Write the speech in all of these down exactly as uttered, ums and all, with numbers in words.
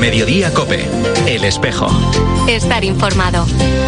Mediodía COPE. El Espejo. Estar informado.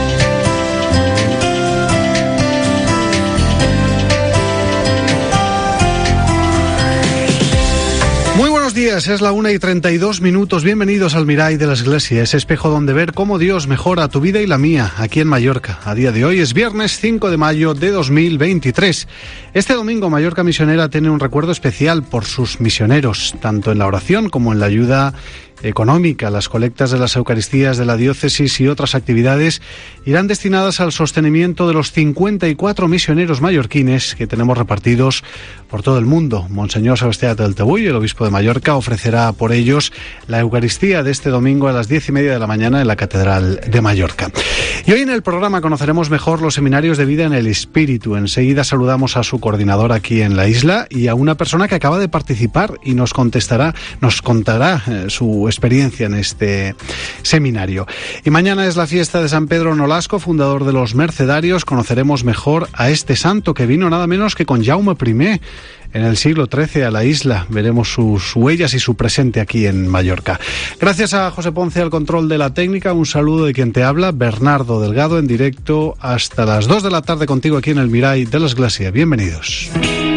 Muy buenos días, es la una y treinta y dos minutos. Bienvenidos al Mirai de la Iglesia, ese espejo donde ver cómo Dios mejora tu vida y la mía, aquí en Mallorca. A día de hoy es viernes cinco de mayo de dos mil veintitrés. Este domingo Mallorca Misionera tiene un recuerdo especial por sus misioneros, tanto en la oración como en la ayuda económica. Las colectas de las Eucaristías de la diócesis y otras actividades irán destinadas al sostenimiento de los cincuenta y cuatro misioneros mallorquines que tenemos repartidos por todo el mundo. Monseñor Sebastián del Tebuy, el obispo de Mallorca, ofrecerá por ellos la Eucaristía de este domingo a las diez y media de la mañana en la Catedral de Mallorca. Y hoy en el programa conoceremos mejor los seminarios de vida en el Espíritu. Enseguida saludamos a su coordinador aquí en la isla y a una persona que acaba de participar y nos contestará, nos contará eh, su experiencia en este seminario. Y mañana es la fiesta de San Pedro Nolasco, fundador de los Mercedarios. Conoceremos mejor a este santo que vino nada menos que con Jaume primero en el siglo trece a la isla. Veremos sus huellas y su presente aquí en Mallorca. Gracias a José Ponce al control de la técnica. Un saludo de quien te habla, Bernardo Delgado, en directo hasta las dos de la tarde contigo aquí en el Mirai de la Iglesia. Bienvenidos.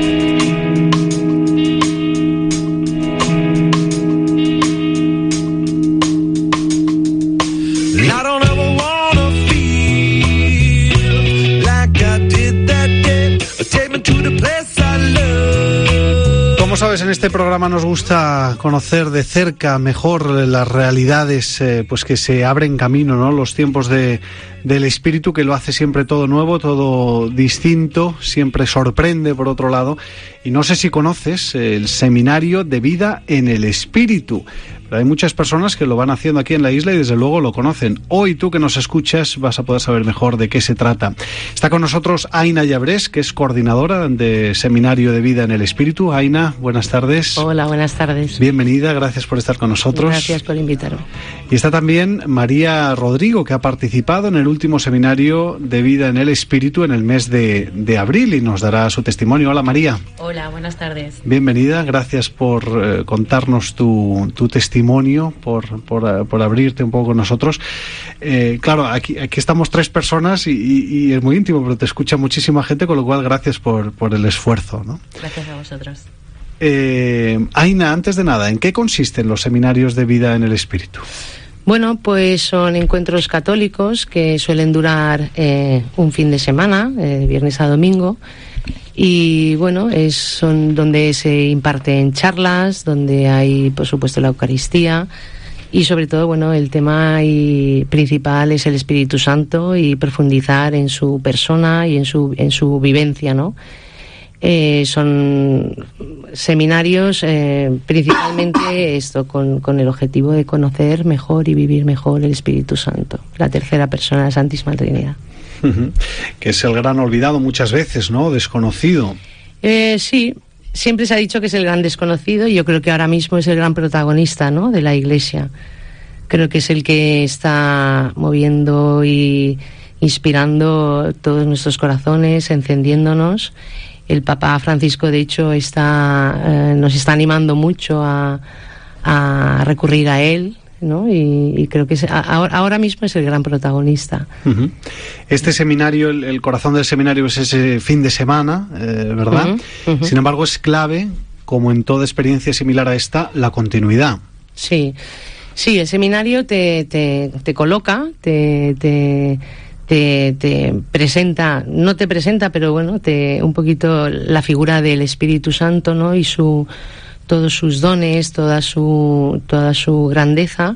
Como sabes, en este programa nos gusta conocer de cerca mejor las realidades eh, pues que se abren camino, ¿no? Los tiempos de, del Espíritu, que lo hace siempre todo nuevo, todo distinto, siempre sorprende por otro lado. Y no sé si conoces el Seminario de Vida en el Espíritu. Pero hay muchas personas que lo van haciendo aquí en la isla y desde luego lo conocen. Hoy tú que nos escuchas vas a poder saber mejor de qué se trata. Está con nosotros Aina Llabrés, que es coordinadora de Seminario de Vida en el Espíritu. Aina, buenas tardes. Hola, buenas tardes. Bienvenida, gracias por estar con nosotros. Gracias por invitarme. Y está también María Rodrigo, que ha participado en el último Seminario de Vida en el Espíritu en el mes de, de abril y nos dará su testimonio. Hola, María. Hola, buenas tardes. Bienvenida, gracias por eh, contarnos tu, tu testimonio. Por, por, por abrirte un poco con nosotros. Eh, claro, aquí, aquí estamos tres personas y, y, y es muy íntimo, pero te escucha muchísima gente, con lo cual gracias por, por el esfuerzo, ¿no? Gracias a vosotros. Eh, Aina, antes de nada, ¿en qué consisten los seminarios de vida en el Espíritu? Bueno, pues son encuentros católicos que suelen durar eh, un fin de semana, eh, viernes a domingo. Y bueno, es, son donde se imparten charlas, donde hay, por supuesto, la Eucaristía y sobre todo, bueno, el tema y principal es el Espíritu Santo y profundizar en su persona y en su en su vivencia, ¿no? Eh, son seminarios eh, principalmente esto con, con el objetivo de conocer mejor y vivir mejor el Espíritu Santo, la tercera persona de la Santísima Trinidad. Que es el gran olvidado muchas veces, ¿no? Desconocido. Eh, sí, siempre se ha dicho que es el gran desconocido y yo creo que ahora mismo es el gran protagonista, ¿no?, de la Iglesia. Creo que es el que está moviendo y inspirando todos nuestros corazones, encendiéndonos. El Papa Francisco, de hecho, está eh, nos está animando mucho a, a recurrir a él, ¿no? Y, y creo que es, ahora, ahora mismo es el gran protagonista. Uh-huh. Este seminario, el, el corazón del seminario es ese fin de semana, eh, ¿verdad? Uh-huh, uh-huh. Sin embargo, es clave, como en toda experiencia similar a esta, la continuidad. Sí, sí, el seminario te, te, te coloca, te... te Te, te presenta, no te presenta, pero bueno, te un poquito la figura del Espíritu Santo, ¿no? Y su todos sus dones, toda su toda su grandeza.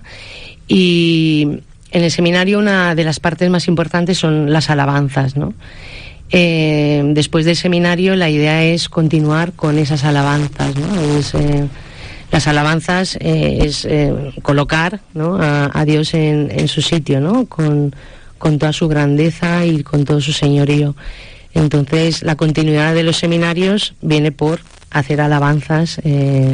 Y en el seminario una de las partes más importantes son las alabanzas, ¿no? Eh, después del seminario la idea es continuar con esas alabanzas, ¿no? Es, eh, las alabanzas eh, es eh, colocar, ¿no?, a, a Dios en, en su sitio, ¿no? Con con toda su grandeza y con todo su señorío. Entonces, la continuidad de los seminarios viene por hacer alabanzas eh,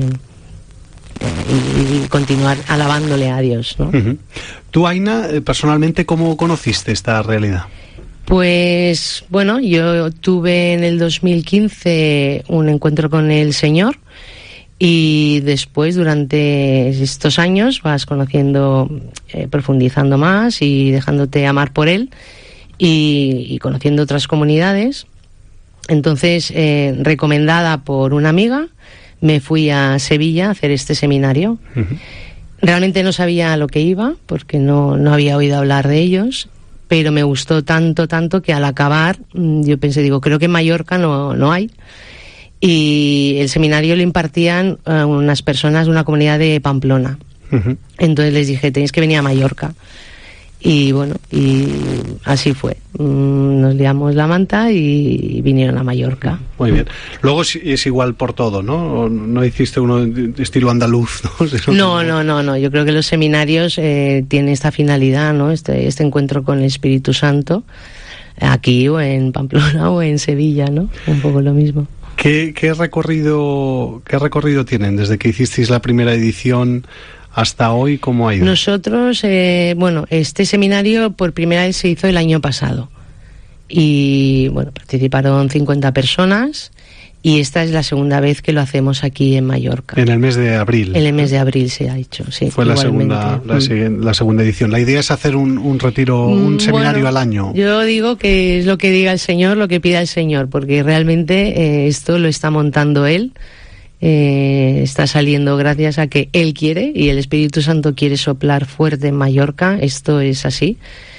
y, y continuar alabándole a Dios, ¿no? Uh-huh. Tú, Aina, personalmente, ¿cómo conociste esta realidad? Pues, bueno, yo tuve en el dos mil quince un encuentro con el Señor Y después, durante estos años, vas conociendo, eh, profundizando más y dejándote amar por él y, y conociendo otras comunidades. Entonces, eh, recomendada por una amiga, me fui a Sevilla a hacer este seminario. Uh-huh. Realmente no sabía a lo que iba, porque no, no había oído hablar de ellos, pero me gustó tanto, tanto que al acabar yo pensé, digo, creo que en Mallorca no, no hay. Y el seminario lo impartían uh, unas personas de una comunidad de Pamplona. Uh-huh. Entonces les dije, tenéis que venir a Mallorca. Y bueno, y así fue. Nos liamos la manta y vinieron a Mallorca. Muy bien. Luego es igual por todo, ¿no? ¿No hiciste uno de estilo andaluz? No, no, no, no, no. Yo creo que los seminarios eh, tienen esta finalidad, ¿no? Este, este encuentro con el Espíritu Santo, aquí o en Pamplona o en Sevilla, ¿no? Un poco lo mismo. ¿Qué, qué recorrido, qué recorrido tienen desde que hicisteis la primera edición hasta hoy? ¿Cómo ha ido? Nosotros, eh, bueno, este seminario por primera vez se hizo el año pasado y, bueno, participaron cincuenta personas y esta es la segunda vez que lo hacemos aquí en Mallorca. En el mes de abril. En el mes de abril se ha hecho, sí. Fue la segunda, la, mm. la segunda edición. La idea es hacer un, un retiro, un seminario bueno, al año. Yo digo que es lo que diga el Señor, lo que pida el Señor, porque realmente eh, esto lo está montando Él. Eh, está saliendo gracias a que Él quiere y el Espíritu Santo quiere soplar fuerte en Mallorca. Esto es así.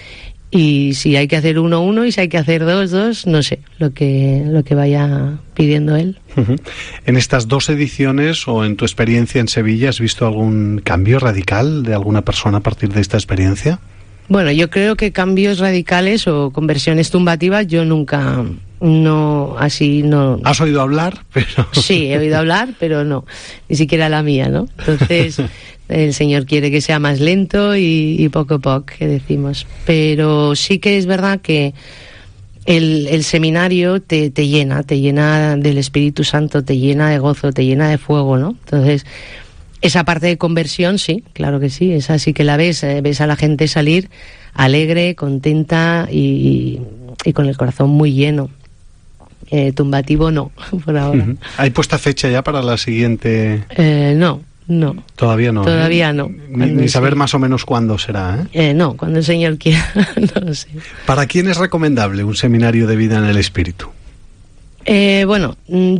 Y si hay que hacer uno, uno, y si hay que hacer dos, dos, no sé, lo que, lo que vaya pidiendo Él. Uh-huh. En estas dos ediciones, o en tu experiencia en Sevilla, ¿has visto algún cambio radical de alguna persona a partir de esta experiencia? Bueno, yo creo que cambios radicales o conversiones tumbativas yo nunca, no, así no... ¿Has oído hablar? Pero... Sí, he oído hablar, pero no, ni siquiera la mía, ¿no? Entonces, el Señor quiere que sea más lento y, y poco a poco, que decimos. Pero sí que es verdad que el, el seminario te, te llena, te llena del Espíritu Santo, te llena de gozo, te llena de fuego, ¿no? Entonces... esa parte de conversión, sí, claro que sí, esa sí que la ves, eh, ves a la gente salir alegre, contenta y, y con el corazón muy lleno. Eh, tumbativo no, por ahora. Uh-huh. ¿Hay puesta fecha ya para la siguiente? Eh, no, no. Todavía no. Todavía ¿eh? no. Ni, ni saber sí. Más o menos cuándo será, ¿eh? Eh, no, cuando el Señor quiera, no lo sé. ¿Para quién es recomendable un seminario de vida en el Espíritu? Eh, bueno,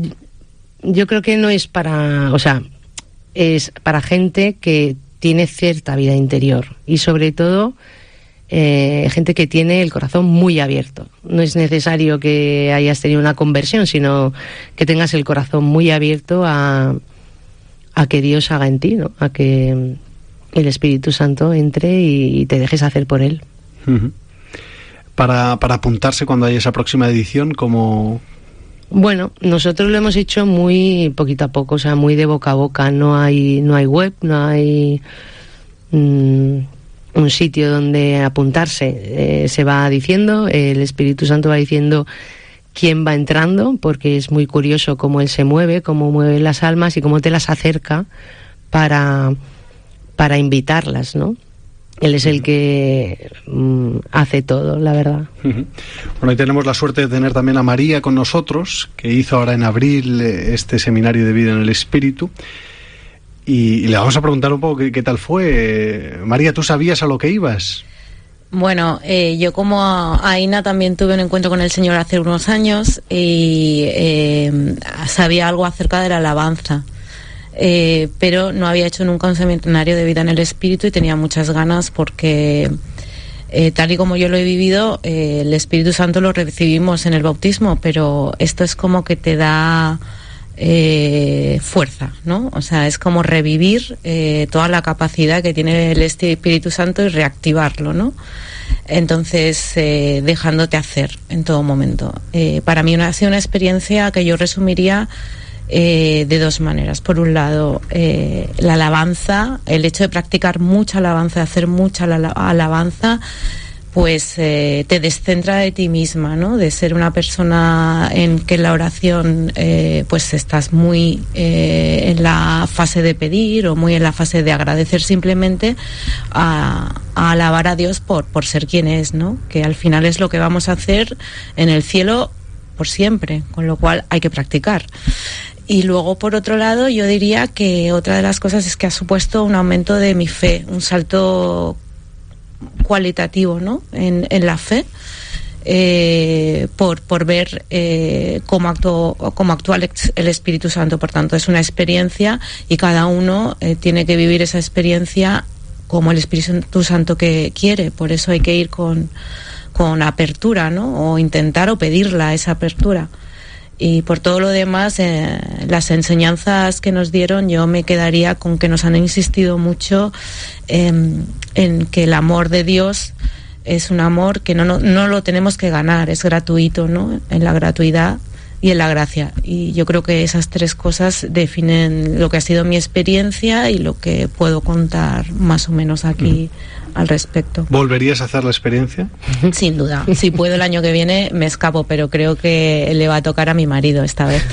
yo creo que no es para, o sea, es para gente que tiene cierta vida interior y sobre todo eh, gente que tiene el corazón muy abierto. No es necesario que hayas tenido una conversión, sino que tengas el corazón muy abierto a, a que Dios haga en ti, ¿no? A que el Espíritu Santo entre y, y te dejes hacer por Él. Uh-huh. Para, para apuntarse cuando haya esa próxima edición, ¿cómo...? Bueno, nosotros lo hemos hecho muy poquito a poco, o sea, muy de boca a boca. No hay, no hay web, no hay mmm, un sitio donde apuntarse. Eh, se va diciendo, el Espíritu Santo va diciendo quién va entrando, porque es muy curioso cómo Él se mueve, cómo mueve las almas y cómo te las acerca para, para invitarlas, ¿no? Él es el que mm, hace todo, la verdad. Uh-huh. Bueno, hoy tenemos la suerte de tener también a María con nosotros, que hizo ahora en abril este seminario de vida en el Espíritu. Y, y le vamos a preguntar un poco qué, qué tal fue. María, ¿tú sabías a lo que ibas? Bueno, eh, yo como Aina también tuve un encuentro con el Señor hace unos años y eh, sabía algo acerca de la alabanza. Eh, pero no había hecho nunca un seminario de vida en el Espíritu y tenía muchas ganas porque eh, tal y como yo lo he vivido, eh, el Espíritu Santo lo recibimos en el bautismo, pero esto es como que te da eh, fuerza, ¿no? O sea, es como revivir eh, toda la capacidad que tiene el Espíritu Santo y reactivarlo, ¿no? Entonces, eh, dejándote hacer en todo momento. Eh, para mí ha sido una experiencia que yo resumiría Eh, de dos maneras. Por un lado, eh, la alabanza, el hecho de practicar mucha alabanza, de hacer mucha la, alabanza, pues eh, te descentra de ti misma, ¿no? De ser una persona en que en la oración eh, pues estás muy eh, en la fase de pedir o muy en la fase de agradecer simplemente a, a alabar a Dios por, por ser quien es, ¿no? Que al final es lo que vamos a hacer en el cielo por siempre, con lo cual hay que practicar. Y luego, por otro lado, yo diría que otra de las cosas es que ha supuesto un aumento de mi fe, un salto cualitativo, ¿no?, en, en la fe, eh, por, por ver eh, cómo, actuó, cómo actúa el, el Espíritu Santo. Por tanto, es una experiencia y cada uno eh, tiene que vivir esa experiencia como el Espíritu Santo que quiere. Por eso hay que ir con, con apertura, ¿no?, o intentar o pedirla esa apertura. Y por todo lo demás, eh, las enseñanzas que nos dieron, yo me quedaría con que nos han insistido mucho eh, en que el amor de Dios es un amor que no, no, no lo tenemos que ganar, es gratuito, ¿no?, en la gratuidad y en la gracia. Y yo creo que esas tres cosas definen lo que ha sido mi experiencia y lo que puedo contar más o menos aquí mm. al respecto. ¿Volverías a hacer la experiencia? Sin duda. Si puedo el año que viene me escapo, pero creo que le va a tocar a mi marido esta vez.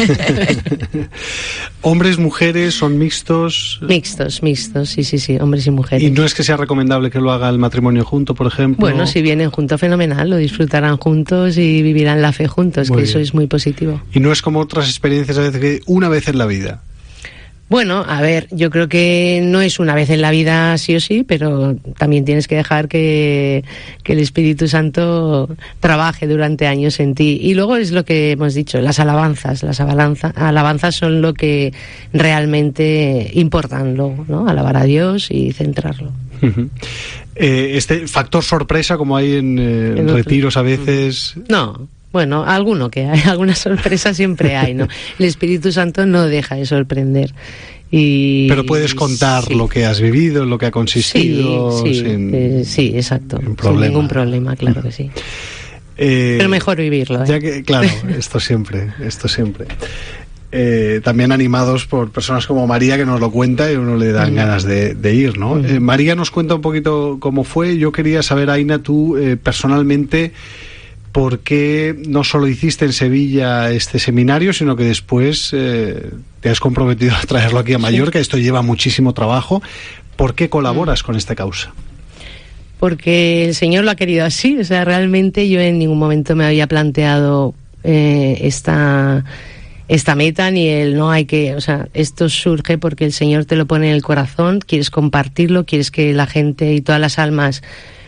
¿Hombres, mujeres, son mixtos? Mixtos, mixtos, sí, sí, sí, hombres y mujeres. ¿Y no es que sea recomendable que lo haga el matrimonio junto, por ejemplo? Bueno, si vienen juntos, fenomenal, lo disfrutarán juntos y vivirán la fe juntos, muy que bien. Eso es muy positivo. ¿Y no es como otras experiencias a veces que una vez en la vida? Bueno, a ver, yo creo que no es una vez en la vida sí o sí, pero también tienes que dejar que, que el Espíritu Santo trabaje durante años en ti. Y luego es lo que hemos dicho, las alabanzas. Las alabanza, alabanzas son lo que realmente importan luego, ¿no? Alabar a Dios y centrarlo. Uh-huh. Eh, este factor sorpresa, como hay en, eh, en retiros a veces... No. Bueno, alguno que hay, alguna sorpresa siempre hay, ¿no? El Espíritu Santo no deja de sorprender. Y, pero puedes contar sí. lo que has vivido, lo que ha consistido. Sí, sí, sin, eh, sí exacto. Sin, sin ningún problema, claro que sí. Eh, pero mejor vivirlo, ¿eh? Ya que, claro, esto siempre, esto siempre. Eh, también animados por personas como María, que nos lo cuenta y a uno le dan mm. ganas de, de ir, ¿no? Mm. Eh, María nos cuenta un poquito cómo fue. Yo quería saber, Aina, tú eh, personalmente... ¿Por qué no solo hiciste en Sevilla este seminario, sino que después eh, te has comprometido a traerlo aquí a Mallorca? Sí. Esto lleva muchísimo trabajo. ¿Por qué colaboras mm. con esta causa? Porque el Señor lo ha querido así. O sea, realmente yo en ningún momento me había planteado eh, esta, esta meta, ni el no hay que... O sea, esto surge porque el Señor te lo pone en el corazón, quieres compartirlo, quieres que la gente y todas las almas...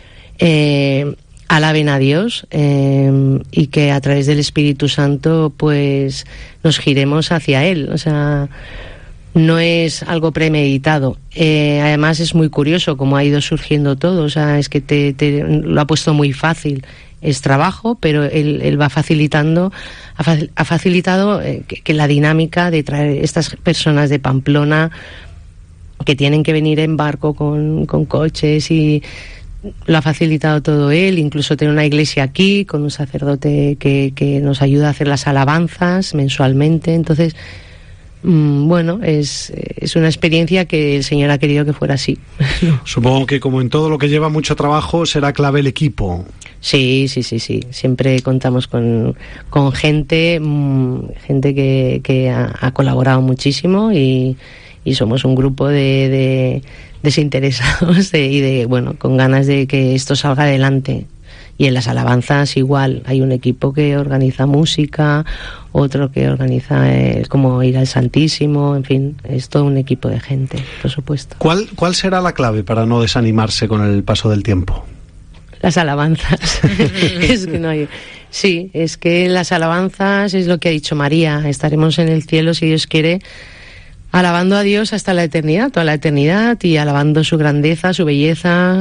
Eh, alaben a Dios eh, y que a través del Espíritu Santo pues nos giremos hacia Él. O sea, no es algo premeditado. Eh, además es muy curioso cómo ha ido surgiendo todo. O sea, es que te, te lo ha puesto muy fácil. Es trabajo, pero Él, él va facilitando, ha, facil, ha facilitado eh, que, que la dinámica de traer estas personas de Pamplona que tienen que venir en barco con, con coches y... Lo ha facilitado todo él, incluso tener una iglesia aquí con un sacerdote que, que nos ayuda a hacer las alabanzas mensualmente. Entonces, mmm, bueno, es, es una experiencia que el Señor ha querido que fuera así. Supongo que como en todo lo que lleva mucho trabajo será clave el equipo. Sí, sí, sí, sí. Siempre contamos con, con gente, mmm, gente que, que ha, ha colaborado muchísimo y, y somos un grupo de... de desinteresados de, y de bueno con ganas de que esto salga adelante. Y en las alabanzas igual hay un equipo que organiza música, otro que organiza eh, como ir al Santísimo, en fin, es todo un equipo de gente, por supuesto. ¿Cuál, cuál será la clave para no desanimarse con el paso del tiempo? Las alabanzas. Es que no hay... Sí, es que las alabanzas es lo que ha dicho María, estaremos en el cielo si Dios quiere, alabando a Dios hasta la eternidad, toda la eternidad, y alabando su grandeza, su belleza.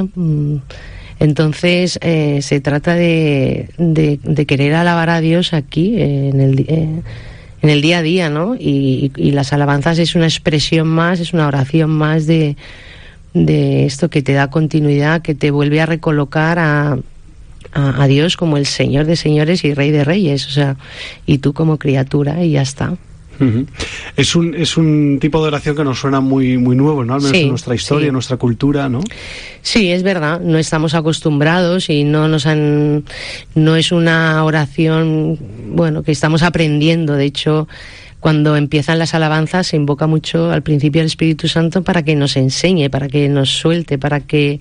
Entonces eh, se trata de, de, de querer alabar a Dios aquí, eh, en, el, eh, en el día a día, ¿no? Y, y las alabanzas es una expresión más, es una oración más de, de esto que te da continuidad, que te vuelve a recolocar a, a, a Dios como el Señor de señores y Rey de reyes, o sea, y tú como criatura, y ya está. Uh-huh. Es un es un tipo de oración que nos suena muy muy nuevo, ¿no? Al menos sí, en nuestra historia, sí. en nuestra cultura, ¿no? Sí, es verdad, no estamos acostumbrados y no nos han no es una oración, bueno, que estamos aprendiendo. De hecho, cuando empiezan las alabanzas se invoca mucho al principio al Espíritu Santo para que nos enseñe, para que nos suelte, para que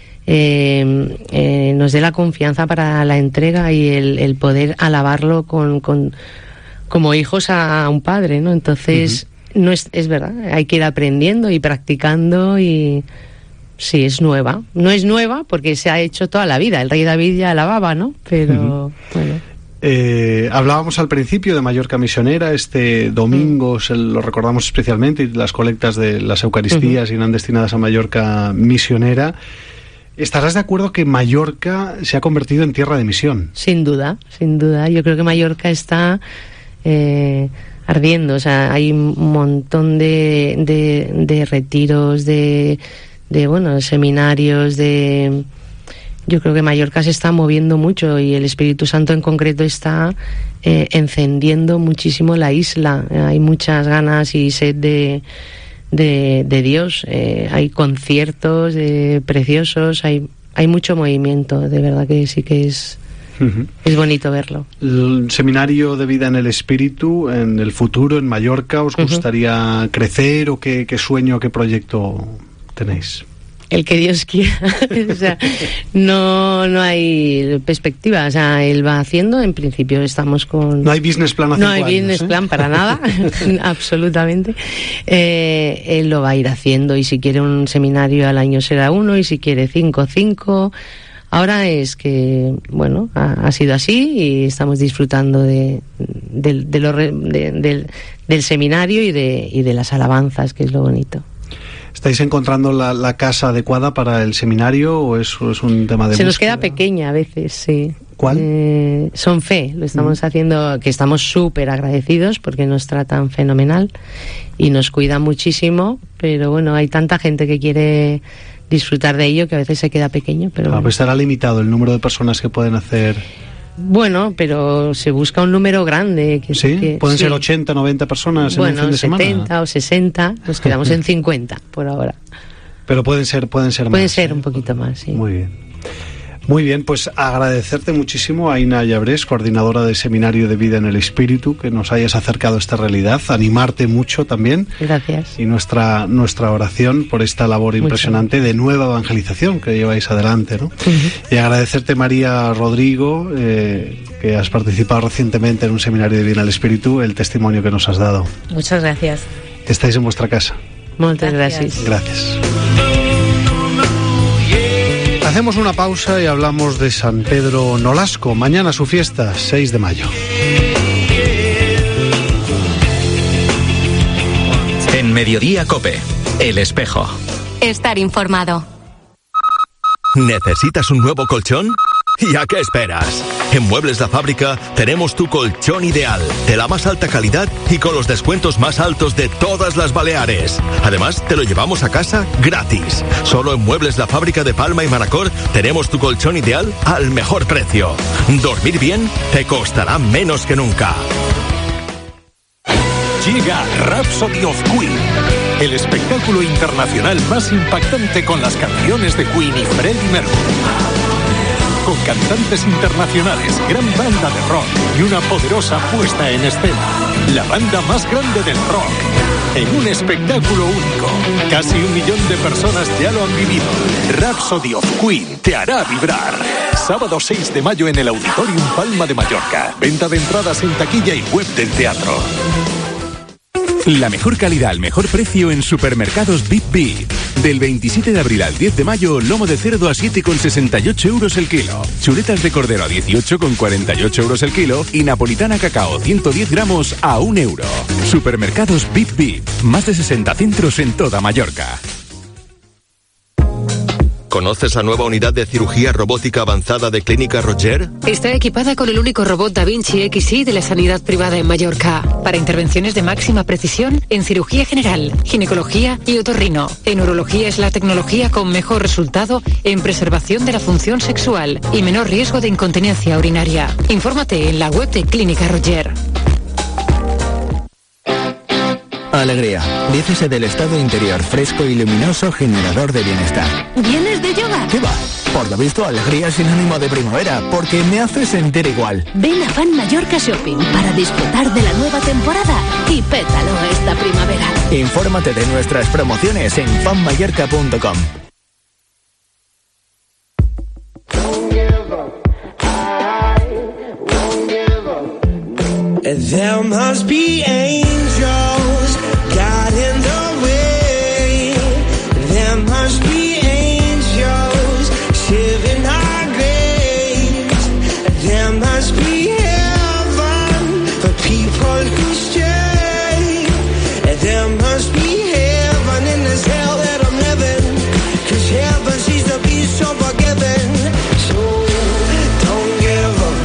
eh, eh, nos dé la confianza para la entrega y el, el poder alabarlo con, con como hijos a un padre, ¿no? Entonces, uh-huh. no es, es verdad, hay que ir aprendiendo y practicando y sí, es nueva. No es nueva porque se ha hecho toda la vida. El rey David ya lavaba, ¿no? Pero, uh-huh. bueno... Eh, hablábamos al principio de Mallorca Misionera. Este domingo mm. se lo recordamos especialmente, y las colectas de las Eucaristías uh-huh. irán destinadas a Mallorca Misionera. ¿Estarás de acuerdo que Mallorca se ha convertido en tierra de misión? Sin duda, sin duda. Yo creo que Mallorca está eh, ardiendo. O sea, hay un montón de, de, de retiros, de, de bueno, seminarios, de... Yo creo que Mallorca se está moviendo mucho y el Espíritu Santo en concreto está eh, encendiendo muchísimo la isla. Eh, hay muchas ganas y sed de, de, de Dios. Eh, hay conciertos eh, preciosos, hay, hay mucho movimiento. De verdad que sí que es, uh-huh. es bonito verlo. El seminario de vida en el Espíritu, en el futuro, en Mallorca, ¿os gustaría uh-huh. crecer o qué, qué sueño, qué proyecto tenéis? El que Dios quiera. O sea, no, no hay perspectiva. O sea, él va haciendo, en principio estamos con... No hay business plan a cinco No hay años, business ¿eh? plan para nada, absolutamente. Eh, él lo va a ir haciendo y si quiere un seminario al año será uno y si quiere cinco, cinco. Ahora es que, bueno, ha, ha sido así y estamos disfrutando de, de, de lo, de, del, del seminario y de, y de las alabanzas, que es lo bonito. ¿Estáis encontrando la, la casa adecuada para el seminario o es, o es un tema de Se búsqueda? nos queda pequeña a veces, sí. ¿Cuál? Eh, Son Fe, lo estamos mm. haciendo, que estamos súper agradecidos porque nos tratan fenomenal y nos cuidan muchísimo, pero bueno, hay tanta gente que quiere disfrutar de ello que a veces se queda pequeño. Pero ah, bueno. Pues estará limitado el número de personas que pueden hacer... Bueno, pero se busca un número grande. Que, ¿Sí? Que, ¿Pueden sí. ser ochenta, noventa personas bueno, en un fin de semana? Bueno, setenta o sesenta, nos quedamos en cincuenta por ahora. Pero pueden ser, pueden ser pueden más. Pueden ser ¿eh? un poquito más, sí. Muy bien. Muy bien, pues agradecerte muchísimo a Aina Llabrés, coordinadora del Seminario de Vida en el Espíritu, que nos hayas acercado a esta realidad, animarte mucho también. Gracias. Y nuestra, nuestra oración por esta labor mucho. impresionante de nueva evangelización que lleváis adelante, ¿no? Uh-huh. Y agradecerte, María Rodrigo, eh, que has participado recientemente en un Seminario de Vida en el Espíritu, el testimonio que nos has dado. Muchas gracias. Estáis en vuestra casa. Muchas gracias. Gracias. Hacemos una pausa y hablamos de San Pedro Nolasco. Mañana su fiesta, seis de mayo. En Mediodía COPE, El Espejo. Estar informado. ¿Necesitas un nuevo colchón? ¿Y a qué esperas? En Muebles La Fábrica tenemos tu colchón ideal, de la más alta calidad y con los descuentos más altos de todas las Baleares. Además, te lo llevamos a casa gratis. Solo en Muebles La Fábrica de Palma y Manacor tenemos tu colchón ideal al mejor precio. Dormir bien te costará menos que nunca. Llega Rhapsody of Queen, el espectáculo internacional más impactante con las canciones de Queen y Freddie Mercury. Con cantantes internacionales, gran banda de rock y una poderosa puesta en escena. La banda más grande del rock. En un espectáculo único. Casi un millón de personas ya lo han vivido. Rhapsody of Queen te hará vibrar. Sábado seis de mayo en el Auditorium Palma de Mallorca. Venta de entradas en taquilla y web del teatro. La mejor calidad al mejor precio en Supermercados Bip Bip. Del veintisiete de abril al diez de mayo, lomo de cerdo a siete con sesenta y ocho euros el kilo. Chuletas de cordero a dieciocho con cuarenta y ocho euros el kilo. Y napolitana cacao ciento diez gramos a un euro. Supermercados Bip Bip. Más de sesenta centros en toda Mallorca. ¿Conoces la nueva unidad de cirugía robótica avanzada de Clínica Roger? Está equipada con el único robot Da Vinci X I de la sanidad privada en Mallorca, para intervenciones de máxima precisión en cirugía general, ginecología y otorrino. En urología es la tecnología con mejor resultado en preservación de la función sexual y menor riesgo de incontinencia urinaria. Infórmate en la web de Clínica Roger. Alegría, dícese del estado interior fresco y luminoso generador de bienestar. ¿Vienes de yoga? ¿Qué va? Por lo visto, alegría es sinónimo de primavera, porque me hace sentir igual. Ven a Fan Mallorca Shopping para disfrutar de la nueva temporada y pétalo esta primavera. Infórmate de nuestras promociones en fan mallorca punto com. There must be angels guiding the way. There must be angels saving our graves. There must be heaven for people who stray. There must be heaven in this hell that I'm living. 'Cause heaven seems to be so forgiving. So don't give up.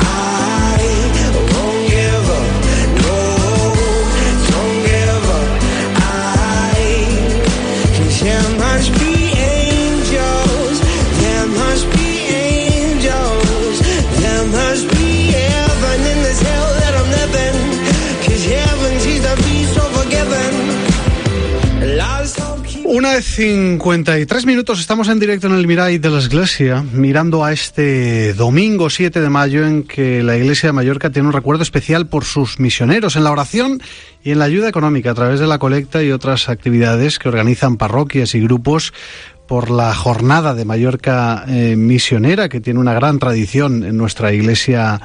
Una de cincuenta y tres minutos, estamos en directo en el Miray de la Iglesia, mirando a este domingo siete de mayo en que la Iglesia de Mallorca tiene un recuerdo especial por sus misioneros, en la oración y en la ayuda económica a través de la colecta y otras actividades que organizan parroquias y grupos por la Jornada de Mallorca eh, Misionera, que tiene una gran tradición en nuestra Iglesia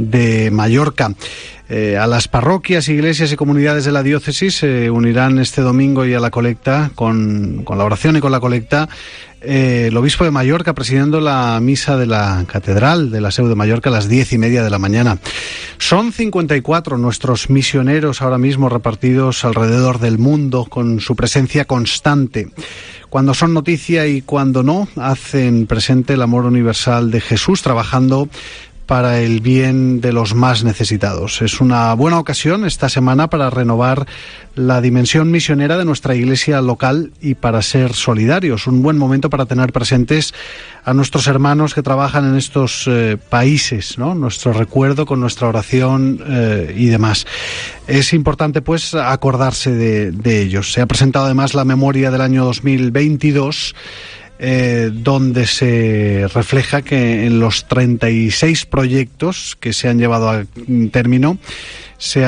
de Mallorca. Eh, a las parroquias, iglesias y comunidades de la diócesis se eh, unirán este domingo y a la colecta, con, con la oración y con la colecta, eh, el obispo de Mallorca presidiendo la misa de la catedral de la Seu de Mallorca a las diez y media de la mañana. Son cincuenta y cuatro nuestros misioneros ahora mismo repartidos alrededor del mundo, con su presencia constante. Cuando son noticia y cuando no, hacen presente el amor universal de Jesús, trabajando para el bien de los más necesitados. Es una buena ocasión esta semana para renovar la dimensión misionera de nuestra iglesia local y para ser solidarios. Un buen momento para tener presentes a nuestros hermanos que trabajan en estos eh, países, ¿no? Nuestro recuerdo con nuestra oración eh, y demás. Es importante, pues, acordarse de, de ellos. Se ha presentado además la memoria del año dos mil veintidós, Eh, donde se refleja que en los treinta y seis proyectos que se han llevado a término se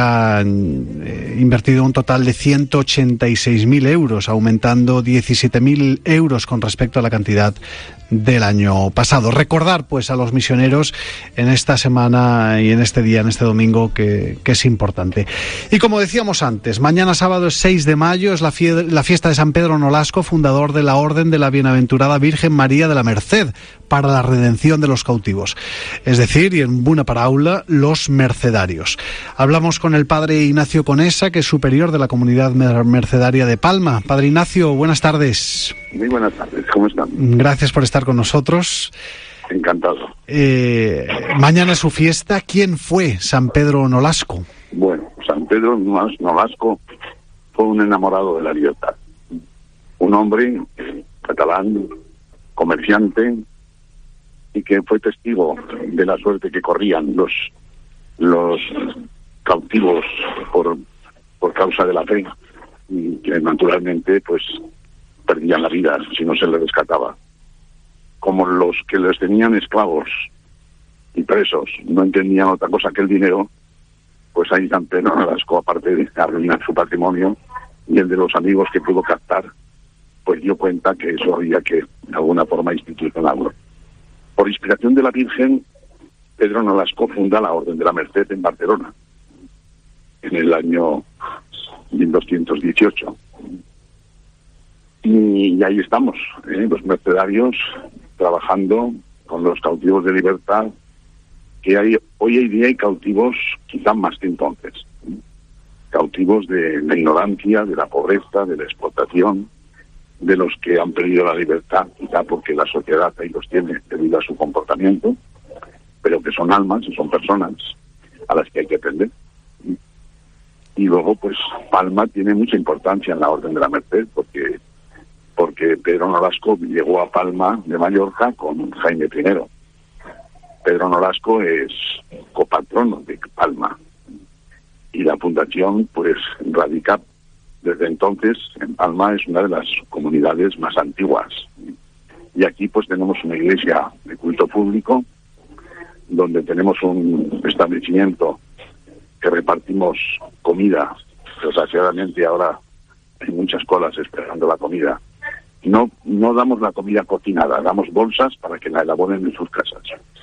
han eh, invertido un total de ciento ochenta y seis mil euros, aumentando diecisiete mil euros con respecto a la cantidad del año pasado. Recordar, pues, a los misioneros en esta semana y en este día, en este domingo, que, que es importante. Y como decíamos antes, mañana sábado es seis de mayo, es la, fie- la fiesta de San Pedro Nolasco, fundador de la Orden de la Bienaventurada Virgen María de la Merced, para la redención de los cautivos. Es decir, y en buena paraula, los mercedarios. Hablamos con el padre Ignacio Conesa, que es superior de la comunidad mercedaria de Palma. Padre Ignacio, buenas tardes. Muy buenas tardes, ¿cómo están? Gracias por estar con nosotros. Encantado. Eh, mañana es su fiesta. ¿Quién fue San Pedro Nolasco? Bueno, San Pedro Nolasco fue un enamorado de la libertad. Un hombre catalán, comerciante, y que fue testigo de la suerte que corrían los los cautivos por por causa de la fe, y que naturalmente pues perdían la vida si no se les rescataba. Como los que les tenían esclavos y presos no entendían otra cosa que el dinero, pues ahí San Pedro Nolasco, aparte de arruinar su patrimonio y el de los amigos que pudo captar, pues dio cuenta que eso había que de alguna forma institucionarlo. Por inspiración de la Virgen, Pedro Nolasco funda la Orden de la Merced en Barcelona en el año mil doscientos dieciocho. Y ahí estamos, ¿eh? Los mercedarios trabajando con los cautivos de libertad, que hay hoy en día hay cautivos quizás más que entonces. Cautivos de la ignorancia, de la pobreza, de la explotación, de los que han perdido la libertad, quizá porque la sociedad ahí los tiene debido a su comportamiento, pero que son almas y son personas a las que hay que atender. Y luego, pues, Palma tiene mucha importancia en la Orden de la Merced, porque porque Pedro Nolasco llegó a Palma de Mallorca con Jaime primero. Pedro Nolasco es copatrono de Palma, y la fundación, pues, radica desde entonces en Palma, es una de las comunidades más antiguas. Y aquí, pues, tenemos una iglesia de culto público, donde tenemos un establecimiento que repartimos comida. Desgraciadamente ahora hay muchas colas esperando la comida. No no damos la comida cocinada, damos bolsas para que la elaboren en sus casas.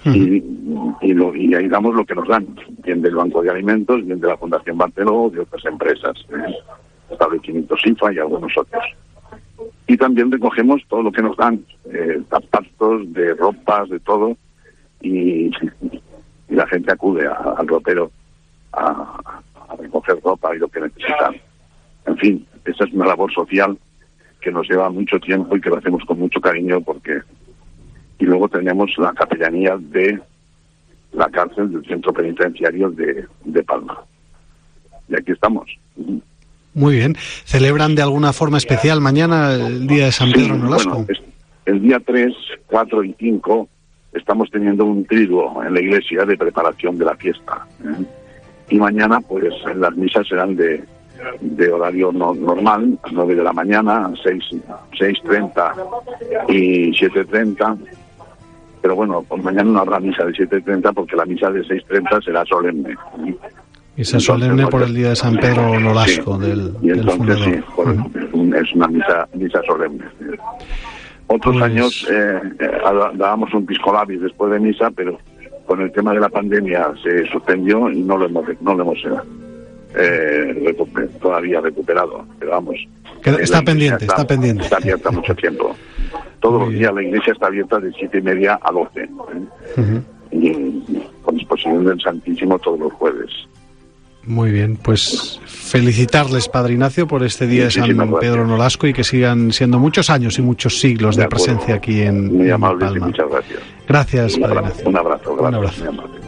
Uh-huh. y, y, lo, y ahí damos lo que nos dan, bien del Banco de Alimentos, bien de la Fundación Barceló, de otras empresas, ¿eh? establecimientos I F A y algunos otros. Y también recogemos todo lo que nos dan, eh, zapatos, de ropas, de todo, y, y la gente acude a, al ropero a, a recoger ropa y lo que necesitan. En fin, esa es una labor social que nos lleva mucho tiempo y que lo hacemos con mucho cariño, porque... Y luego tenemos la capellanía de la cárcel del centro penitenciario de, de Palma. Y aquí estamos. Muy bien. ¿Celebran de alguna forma especial mañana el día de San Pedro sí, Nolasco? Bueno, es, el día tres, cuatro y cinco estamos teniendo un triduo en la iglesia de preparación de la fiesta. ¿eh? Y mañana, pues, las misas serán de, de horario no, normal, a nueve de la mañana, seis, seis treinta y siete treinta. Pero bueno, pues mañana no habrá misa de siete treinta porque la misa de seis treinta será solemne. Misa solemne por el día de San Pedro Nolasco, sí, del, y entonces, del fundador. Sí, por, uh-huh. es una misa, misa solemne. Otros pues... años eh, dábamos un pisco labis después de misa, pero con el tema de la pandemia se suspendió y no lo hemos, no lo hemos eh, recuper, todavía recuperado. Pero vamos. Está pendiente, está, está pendiente. Está abierta mucho tiempo. Todos los días la iglesia está abierta de siete y media a doce. ¿eh? Uh-huh. Y con disposición del Santísimo todos los jueves. Muy bien, pues felicitarles, Padre Ignacio, por este día de San Pedro Nolasco y que sigan siendo muchos años y muchos siglos de, de presencia aquí en, muy en amable, Palma. Muchas gracias. Gracias, un Padre abrazo, Ignacio. Un abrazo, gracias. Un abrazo. Muy amable.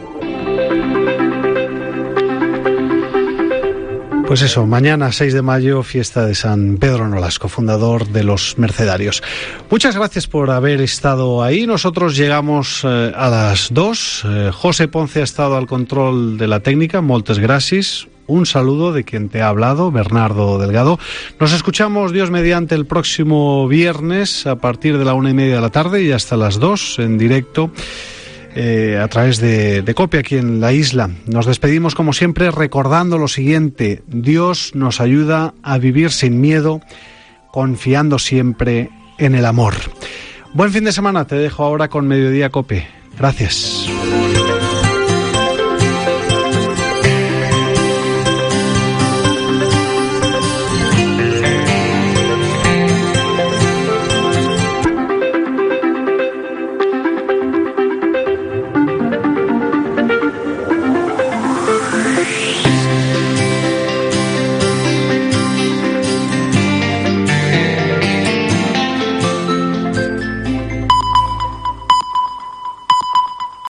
Pues eso, mañana seis de mayo, fiesta de San Pedro Nolasco, fundador de los Mercedarios. Muchas gracias por haber estado ahí. Nosotros llegamos eh, a las dos. Eh, José Ponce ha estado al control de la técnica. Moltes gracias. Un saludo de quien te ha hablado, Bernardo Delgado. Nos escuchamos, Dios mediante, el próximo viernes a partir de la una y media de la tarde y hasta las dos en directo. Eh, a través de, de COPE aquí en la isla. Nos despedimos como siempre recordando lo siguiente: Dios nos ayuda a vivir sin miedo, confiando siempre en el amor. Buen fin de semana, te dejo ahora con Mediodía COPE. Gracias.